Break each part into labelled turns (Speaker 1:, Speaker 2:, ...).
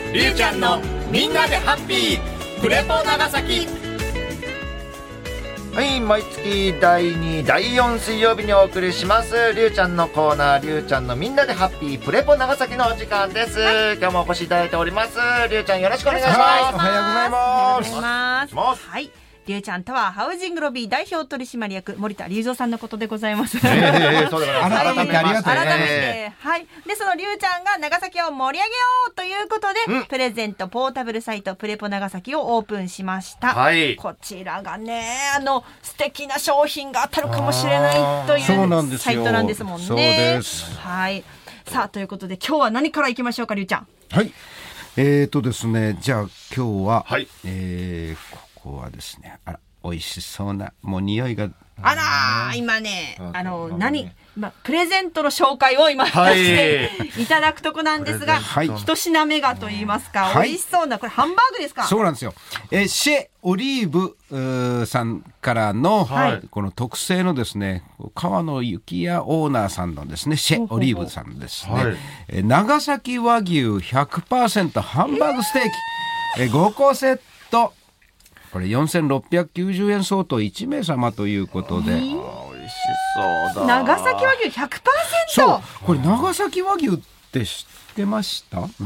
Speaker 1: りゅうちゃんのみんなでハッピープレポ長崎。
Speaker 2: はい、毎月第2、第4水曜日にお送りしますりゅうちゃんのコーナー、りゅうちゃんのみんなでハッピープレポ長崎のお時間です、今日もお越しいただいております。りゅうちゃんよろしくお願いします。
Speaker 3: はい、おはようございます。
Speaker 4: おはようございます。はい、りゅうちゃんとはハウジングロビー代表取締役森田隆三さんのことでございます。
Speaker 2: そうでございます。
Speaker 3: 改めてありがとうね。
Speaker 4: 改めて、はい。で、そのりゅうちゃんが長崎を盛り上げようということで、プレゼントポータブルサイトプレポ長崎をオープンしました。
Speaker 2: はい。
Speaker 4: こちらがね、素敵な商品が当たるかもしれないというサイトなんですもんね。
Speaker 3: そうです。
Speaker 4: はい。さあ、ということで今日は何からいきましょうか、りゅうちゃん。
Speaker 3: はい。ですね、じゃあ今日は、
Speaker 2: はい、
Speaker 3: ここはですね、美味しそうなもう匂いが
Speaker 4: あらー、今ね、プレゼントの紹介を今していただくとこなんですが、一品目がと言いますか、美味しそうな、これハンバーグですか？
Speaker 3: そうなんですよ。シェオリーブさんからの、この特製のですね、川野幸也オーナーさんのですね、シェオリーブさんですね、長崎和牛 100% ハンバーグステーキ、5個セット、これ4690円相当1名様ということで、美味し
Speaker 2: そうだ。
Speaker 4: 長崎和牛 100%。
Speaker 3: そう、これ長崎和牛って知ってました？
Speaker 4: はい、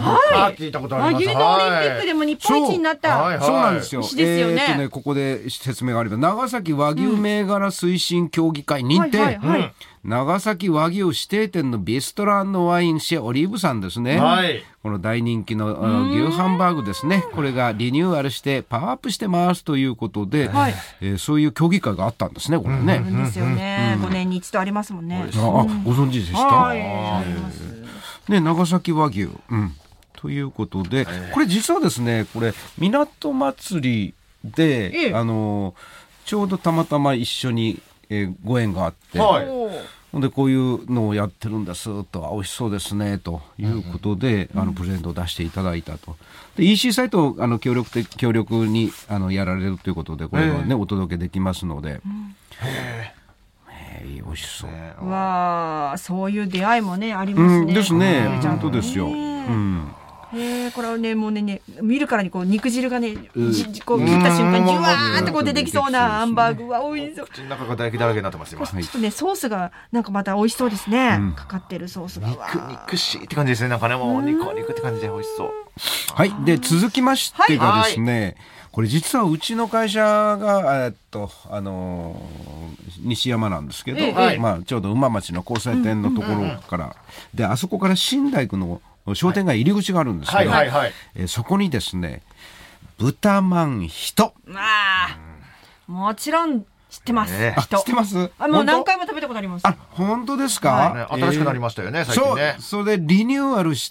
Speaker 2: 聞いたことあります。
Speaker 4: 和牛のオリンピックでも日本一になった、
Speaker 3: そうなんですよ。
Speaker 4: 牛ですよね。
Speaker 3: ここで説明があれば、長崎和牛銘柄推進協議会認定、長崎和牛指定店のビストラ&ワインシェオリーブさんですね、この大人気の牛ハンバーグですね、これがリニューアルしてパワーアップしてますということで、そういう協議会があったんですね、これね。
Speaker 4: ですよね。5年に一度ありますもんね。
Speaker 3: ご存知でした？ね、長崎和牛、ということで、これ実はですね、これ港祭りで、ちょうどたまたま一緒に、ご縁があって、でこういうのをやってるんですと、美味しそうですねということで、プレゼントを出していただいたと。で EC サイトを強力にやられるということで、これはね、お届けできますので、美味しそう。
Speaker 4: わあ、そういう出会いもねありますね。
Speaker 3: ですね、本当ですよ。
Speaker 4: これはね、もうね、見るからにこう肉汁がね、こう切った瞬間にジュワーってこう出てきそうなハンバーグは美味しそう。
Speaker 2: 口の中が唾液だらけになってます今。
Speaker 4: ちょっとね、ソースがなんかまた美味しそうですね。かかってるソースが
Speaker 2: 肉しいって感じですね。なんかね、もう肉って感じで美味しそう。
Speaker 3: はい。で続きましてがですね、これ実はうちの会社が西山なんですけど、ちょうど馬町の交差点のところからで、あそこから新大工の商店街入り口があるんですけど、そこにですね、豚まん人、
Speaker 4: もちろん知ってます。
Speaker 3: 知ってます？
Speaker 4: もう何回も食べたことあります。
Speaker 3: 本当ですか？
Speaker 2: 新しくなりましたよね、最近ね。
Speaker 3: それでリニューアルして、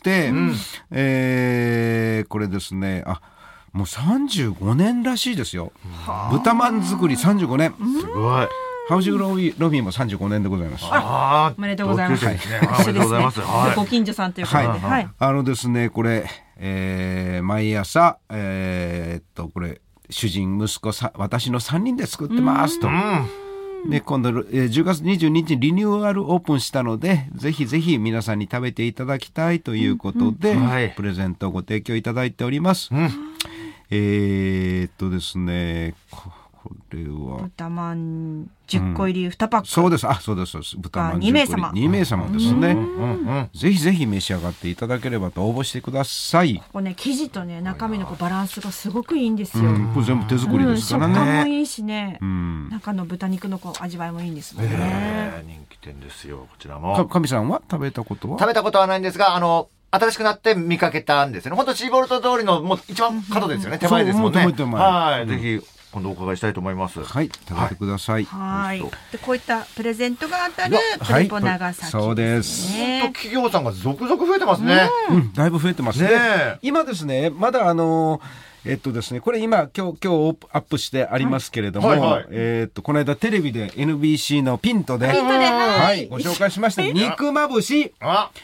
Speaker 3: これですね、もう35年らしいですよ。豚まん作り35年。
Speaker 2: すごい。
Speaker 3: ハウジングロビーも35年でございます。
Speaker 4: おめでとうございます。
Speaker 2: おめでとうございます。
Speaker 4: ご近所さんということで。
Speaker 3: ですね、これ、毎朝、これ、主人、息子、私の3人で作ってますと。で、今度、10月22日にリニューアルオープンしたので、ぜひぜひ皆さんに食べていただきたいということで、プレゼントをご提供いただいております。ですね、これは
Speaker 4: 豚まん10個入り2パック、
Speaker 3: そうです。そうです。豚まん10個入り2名様ですね。ぜひぜひ召し上がっていただければと応募してください。
Speaker 4: ここね、生地とね、中身のバランスがすごくいいんですよ。
Speaker 3: これ全部手作りですからね。
Speaker 4: 食感もいいしね、中の豚肉の味わいもいいんですもんね。
Speaker 2: 人気店ですよ、こちらも。
Speaker 3: 神さんは食べたことは？
Speaker 2: 食べたことはないんですが、新しくなって見かけたんですよね。本当シーボルト通りのもう一番角ですよね。手前ですもんね。はい。ぜひ今度お伺いしたいと思います。
Speaker 3: はい、食べてください。
Speaker 4: はい。で、こういったプレゼントが当たるプレポ長崎、
Speaker 3: そうです。
Speaker 2: 本当企業さんが続々増えてますね。
Speaker 3: だいぶ増えてますね。今ですね、まだですね、これ今日アップしてありますけれども、この間テレビで NBC のピントで、ご紹介しました肉まぶし。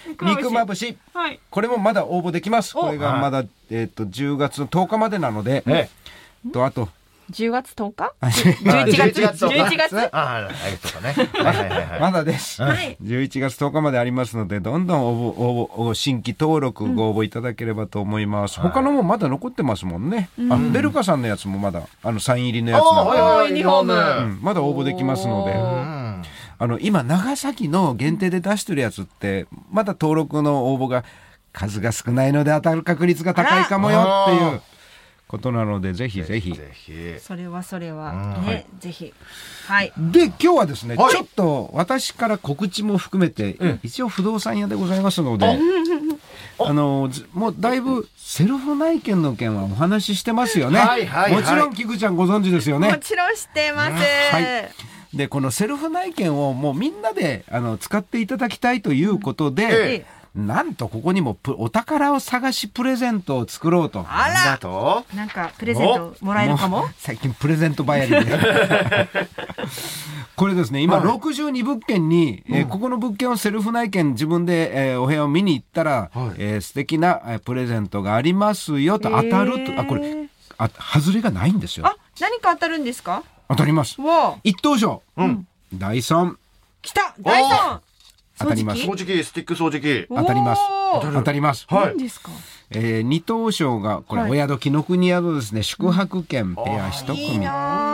Speaker 3: これもまだ応募できます。これがまだ10月の10日までなので、あと
Speaker 4: 10月10日
Speaker 2: 11月
Speaker 4: 11月
Speaker 2: あとかね。
Speaker 3: まだです。11月10日までありますので、どんどん応募新規登録ご応募いただければと思います。他のもまだ残ってますもんね。ベルカさんのやつもまだサイン入りのやつ
Speaker 4: のユニフォーム
Speaker 3: まだ応募できますので、今長崎の限定で出してるやつってまだ登録の応募が数が少ないので当たる確率が高いかもよっていうことなので、ぜひぜひ
Speaker 4: それはね、ぜひ。はい。
Speaker 3: で今日はですね、ちょっと私から告知も含めて、一応不動産屋でございますので、もうだいぶセルフ内見の件はお話ししてますよね。もちろん菊ちゃんご存知ですよね。
Speaker 4: もちろん知ってます。
Speaker 3: でこのセルフ内見をもうみんなで使っていただきたいということで、なんとここにもお宝を探しプレゼントを作ろうと。
Speaker 4: あら、なんかプレゼントもらえるかも。
Speaker 3: 最近プレゼントばやりでこれですね、今62物件に、ここの物件をセルフ内見自分で、お部屋を見に行ったら、素敵なプレゼントがありますよと当たると。これ外れがないんですよ。
Speaker 4: 何か当たるんですか？
Speaker 3: 当たります。一等賞、ダイソン。
Speaker 4: 来た、ダイソン
Speaker 3: 当たります。
Speaker 2: 掃除機、スティック掃除機。
Speaker 3: 当たります。当たります。
Speaker 4: 何ですか？
Speaker 3: 二等賞がこれ、お宿紀ノ国宿ですね、宿泊券ペア一組。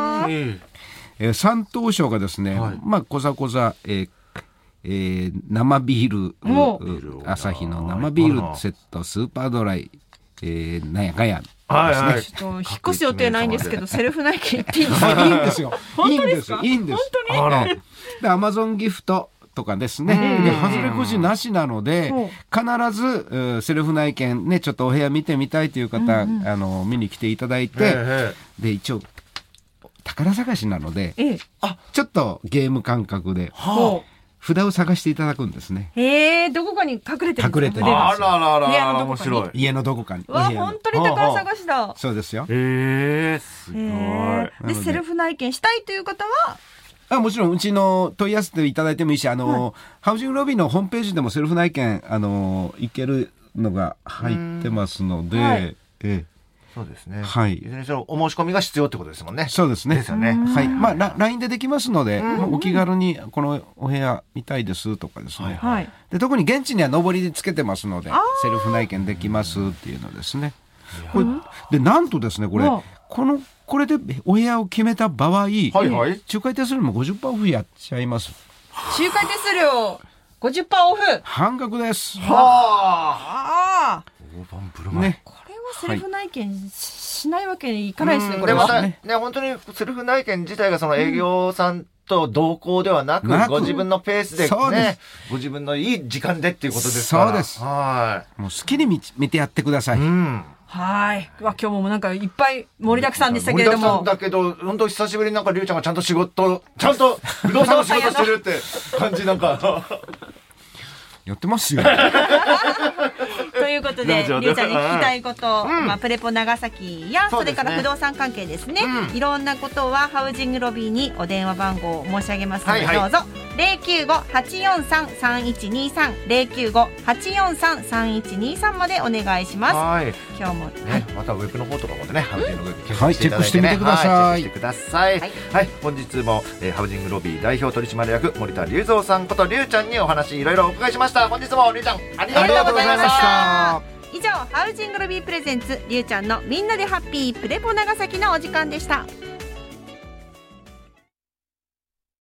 Speaker 3: 三等賞がですね、こざこざ生ビール、朝日の生ビールセットスーパードライ、なんやかや。
Speaker 4: ちょっと引っ越す予定ないんですけど、セルフ内見っていいんですか？
Speaker 3: いいんですよ。
Speaker 4: 本当ですか？
Speaker 3: いいんです。
Speaker 4: 本当に？
Speaker 3: で、アマゾンギフトとかですね。で、外れくじなしなので、必ずセルフ内見ね、ちょっとお部屋見てみたいという方、見に来ていただいて、で、一応宝探しなので、ちょっとゲーム感覚で。札を探していただくんですね。
Speaker 4: どこかに隠れてるんですか？
Speaker 2: 隠れてる。あら、面白い。
Speaker 3: 家のどこかに。
Speaker 4: 本当に宝探しだ。
Speaker 3: そうですよ。
Speaker 2: すごい。
Speaker 4: で、セルフ内見したいという方は、
Speaker 3: もちろんうちの問い合わせていただいてもいいし、ハウジングロビーのホームページでもセルフ内見行けるのが入ってますので、
Speaker 2: そうですね。
Speaker 3: はい。
Speaker 2: いずれにしろお申し込みが必要ってことですもんね。
Speaker 3: そうですね。
Speaker 2: ですよね。
Speaker 3: はい。LINE でできますので、お気軽にこのお部屋見たいですとかですね。で、特に現地には上りつけてますので、セルフ内見できますっていうのですね。で、なんとですね、これでお部屋を決めた場合、仲介手数料も 50% オフやっちゃいます。
Speaker 4: 仲介手数料 50% オフ。
Speaker 3: 半額です。
Speaker 4: 大盤振る舞い。ね。セルフ内見しないわけにいかないですね、これは。
Speaker 2: 本当にセルフ内見自体がその営業さんと同行ではなく、ご自分のペースでね、ご自分のいい時間でっていうことですから。
Speaker 3: そうです。もう好きに見てやってください。
Speaker 4: はい。今日もなんかいっぱい盛りだくさんでしたけれども。
Speaker 2: 盛りだくさんだけど、本当久しぶりになんかりゅうちゃんがちゃんと不動産の仕事してるって感じなんか。
Speaker 3: やってますよ。
Speaker 4: ということで、りゅうちゃんに聞きたいこと、プレポ長崎や、それから不動産関係ですね。いろんなことはハウジングロビーにお電話番号を申し上げますので、どうぞ。095-843-3123 095-843-3123までお願いします。今日も
Speaker 2: またウェブの方とかもね、ハウジングロビー
Speaker 3: チェックしてみてください。
Speaker 2: チェックしてください。はい、本日もハウジングロビー代表取締役森田隆三さんことりゅうちゃんにお話いろいろお伺いしました。本日もりゅうちゃんありがとうございました。
Speaker 4: 以上、ハウジングロビープレゼンツりゅうちゃんのみんなでハッピープレポ長崎のお時間でした。